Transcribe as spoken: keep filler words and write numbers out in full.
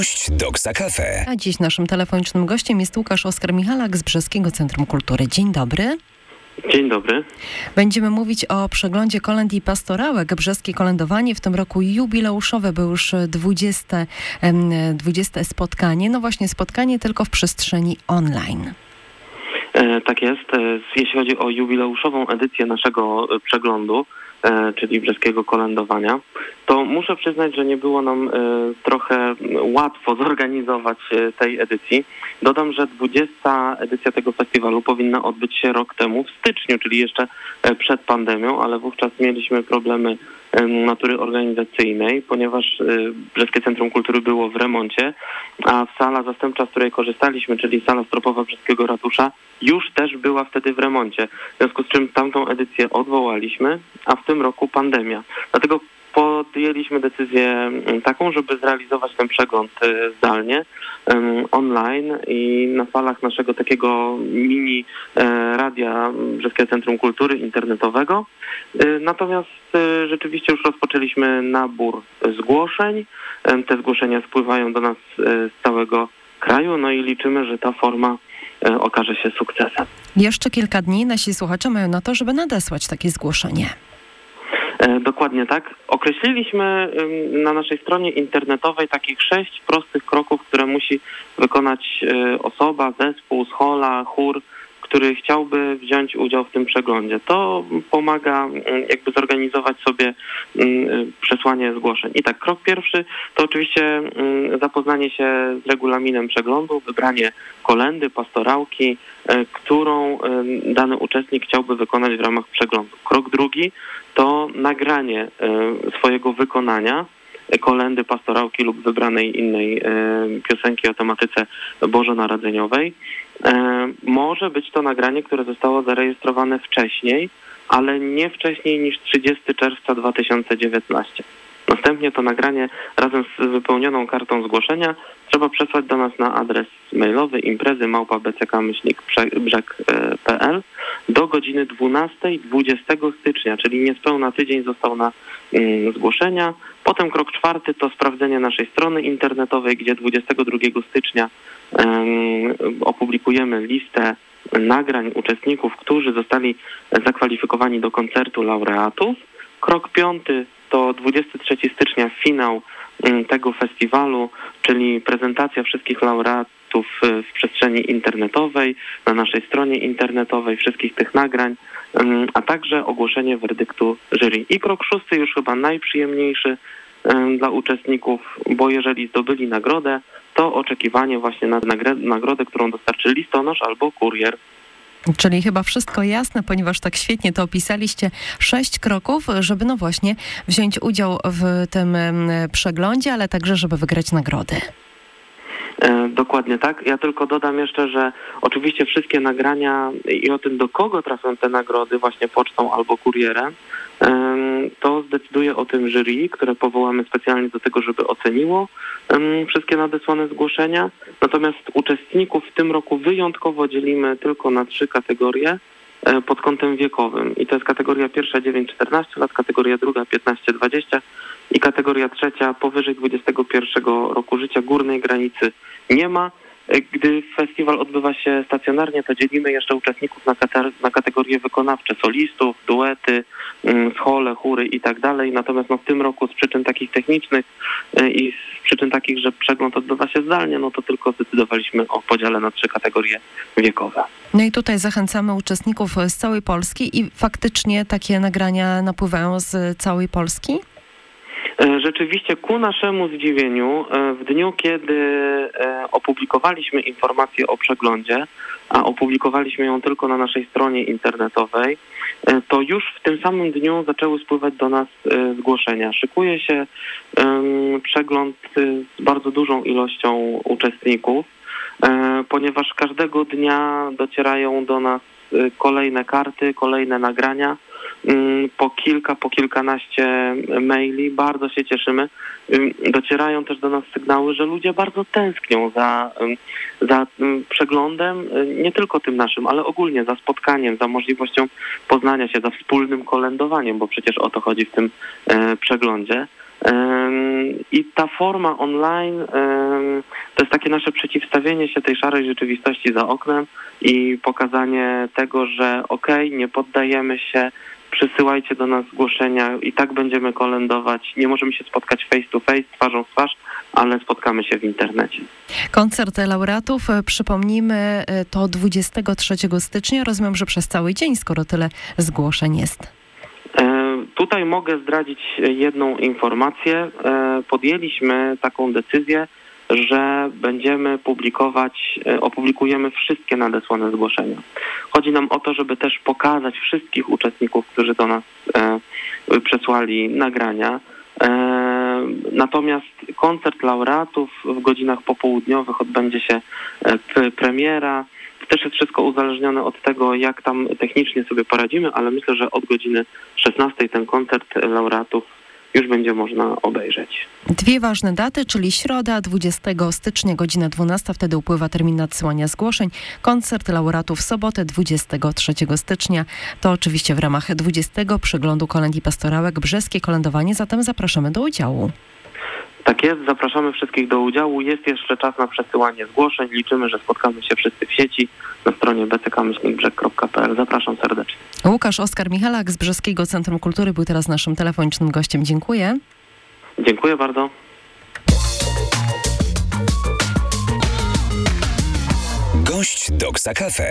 Gość Doksa Cafe. A dziś naszym telefonicznym gościem jest Łukasz Oskar Michalak z Brzeskiego Centrum Kultury. Dzień dobry. Dzień dobry. Będziemy mówić o przeglądzie kolęd i pastorałek. Brzeskie kolędowanie w tym roku jubileuszowe, bo już dwudzieste, dwudzieste spotkanie. No właśnie spotkanie tylko w przestrzeni online. E, tak jest. E, jeśli chodzi o jubileuszową edycję naszego e, przeglądu, e, czyli brzeskiego kolędowania, to muszę przyznać, że nie było nam e, trochę łatwo zorganizować e, tej edycji. Dodam, że dwudziesta edycja tego festiwalu powinna odbyć się rok temu w styczniu, czyli jeszcze e, przed pandemią, ale wówczas mieliśmy problemy e, natury organizacyjnej, ponieważ e, Brzeskie Centrum Kultury było w remoncie, a sala zastępcza, z której korzystaliśmy, czyli sala stropowa Brzeskiego Ratusza, już też była wtedy w remoncie. W związku z czym tamtą edycję odwołaliśmy, a w tym roku pandemia. Dlatego podjęliśmy decyzję taką, żeby zrealizować ten przegląd zdalnie, online i na falach naszego takiego mini radia Brzeskie Centrum Kultury internetowego. Natomiast rzeczywiście już rozpoczęliśmy nabór zgłoszeń. Te zgłoszenia spływają do nas z całego kraju, no i liczymy, że ta forma okaże się sukcesem. Jeszcze kilka dni nasi słuchacze mają na to, żeby nadesłać takie zgłoszenie. Dokładnie tak. Określiliśmy na naszej stronie internetowej takich sześć prostych kroków, które musi wykonać osoba, zespół, schola, chór, który chciałby wziąć udział w tym przeglądzie. To pomaga jakby zorganizować sobie przesłanie zgłoszeń. I tak, krok pierwszy to oczywiście zapoznanie się z regulaminem przeglądu, wybranie kolędy, pastorałki, którą dany uczestnik chciałby wykonać w ramach przeglądu. Krok drugi to nagranie swojego wykonania kolędy, pastorałki lub wybranej innej piosenki o tematyce bożonarodzeniowej. Może być to nagranie, które zostało zarejestrowane wcześniej, ale nie wcześniej niż trzydziestego czerwca dwa tysiące dziewiętnastego. Następnie to nagranie razem z wypełnioną kartą zgłoszenia trzeba przesłać do nas na adres mailowy imprezy małpa b c k myślnik brzeg kropka p l do godziny dwunastej dwudziestego stycznia, czyli niespełna tydzień został na mm, zgłoszenia. Potem krok czwarty to sprawdzenie naszej strony internetowej, gdzie dwudziestego drugiego stycznia um, opublikujemy listę nagrań uczestników, którzy zostali zakwalifikowani do koncertu laureatów. Krok piąty to dwudziestego trzeciego stycznia finał tego festiwalu, czyli prezentacja wszystkich laureatów w przestrzeni internetowej, na naszej stronie internetowej, wszystkich tych nagrań, a także ogłoszenie werdyktu jury. I krok szósty, już chyba najprzyjemniejszy dla uczestników, bo jeżeli zdobyli nagrodę, to oczekiwanie właśnie na nagrodę, którą dostarczy listonosz albo kurier. Czyli chyba wszystko jasne, ponieważ tak świetnie to opisaliście. Sześć kroków, żeby no właśnie wziąć udział w tym przeglądzie, ale także żeby wygrać nagrody. E, dokładnie tak. Ja tylko dodam jeszcze, że oczywiście wszystkie nagrania i o tym, do kogo trafią te nagrody, właśnie pocztą albo kurierem, e, to zdecyduje o tym jury, które powołamy specjalnie do tego, żeby oceniło e, wszystkie nadesłane zgłoszenia. Natomiast uczestników w tym roku wyjątkowo dzielimy tylko na trzy kategorie e, pod kątem wiekowym. I to jest kategoria pierwsza dziewięć do czternastu lat, kategoria druga piętnaście do dwudziestu i kategoria trzecia powyżej dwudziestego pierwszego roku życia. Górnej granicy nie ma. Gdy festiwal odbywa się stacjonarnie, to dzielimy jeszcze uczestników na, kate- na kategorie wykonawcze, solistów, duety, schole, chóry i tak dalej. Natomiast no, w tym roku z przyczyn takich technicznych i z przyczyn takich, że przegląd odbywa się zdalnie, no to tylko zdecydowaliśmy o podziale na trzy kategorie wiekowe. No i tutaj zachęcamy uczestników z całej Polski i faktycznie takie nagrania napływają z całej Polski? Rzeczywiście ku naszemu zdziwieniu w dniu, kiedy opublikowaliśmy informację o przeglądzie, a opublikowaliśmy ją tylko na naszej stronie internetowej, to już w tym samym dniu zaczęły spływać do nas zgłoszenia. Szykuje się przegląd z bardzo dużą ilością uczestników, ponieważ każdego dnia docierają do nas kolejne karty, kolejne nagrania, po kilka, po kilkanaście maili. Bardzo się cieszymy. Docierają też do nas sygnały, że ludzie bardzo tęsknią za, za przeglądem, nie tylko tym naszym, ale ogólnie za spotkaniem, za możliwością poznania się, za wspólnym kolędowaniem, bo przecież o to chodzi w tym przeglądzie. I ta forma online to jest takie nasze przeciwstawienie się tej szarej rzeczywistości za oknem i pokazanie tego, że okej, okay, nie poddajemy się, przysyłajcie do nas zgłoszenia i tak będziemy kolędować. Nie możemy się spotkać face to face, twarzą w twarz, ale spotkamy się w internecie. Koncert laureatów, przypomnijmy, to dwudziestego trzeciego stycznia. Rozumiem, że przez cały dzień, skoro tyle zgłoszeń jest. E, tutaj mogę zdradzić jedną informację. E, podjęliśmy taką decyzję, że będziemy publikować, e, opublikujemy wszystkie nadesłane zgłoszenia. Chodzi nam o to, żeby też pokazać wszystkich uczestników, którzy do nas e, przesłali nagrania. E, natomiast koncert laureatów w godzinach popołudniowych odbędzie się e, premiera. Też jest wszystko uzależnione od tego, jak tam technicznie sobie poradzimy, ale myślę, że od godziny szesnastej ten koncert laureatów już będzie można obejrzeć. Dwie ważne daty, czyli środa, dwudziestego stycznia, godzina dwunasta, wtedy upływa termin nadsyłania zgłoszeń. Koncert laureatów w sobotę, dwudziestego trzeciego stycznia. To oczywiście w ramach dwudziestego przeglądu kolęd i pastorałek Brzeskie Kolędowanie, zatem zapraszamy do udziału. Tak jest, zapraszamy wszystkich do udziału. Jest jeszcze czas na przesyłanie zgłoszeń. Liczymy, że spotkamy się wszyscy w sieci na stronie b c k myślnik brzeg kropka p l. Zapraszam serdecznie. Łukasz Oskar Michalak z Brzeskiego Centrum Kultury był teraz naszym telefonicznym gościem. Dziękuję. Dziękuję bardzo. Gość Doksa Cafe.